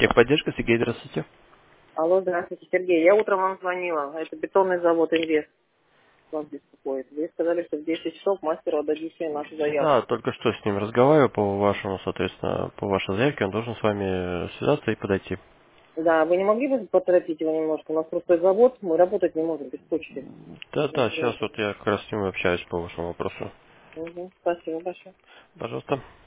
Техподдержка, Сергей, здравствуйте. Алло, здравствуйте, Сергей. Я утром вам звонила. Это бетонный завод «Инвест» вас беспокоит. Вы сказали, что в 10 часов мастеру отдадите нашу Да, заявку. только что с ним разговариваю по вашему, соответственно, по вашей заявке, он должен с вами связаться и подойти. Да, вы не могли бы поторопить его немножко? У нас просто завод, мы работать не можем без почты. Да, сейчас вот я как раз с ним общаюсь по вашему вопросу. Угу. Спасибо большое. Пожалуйста.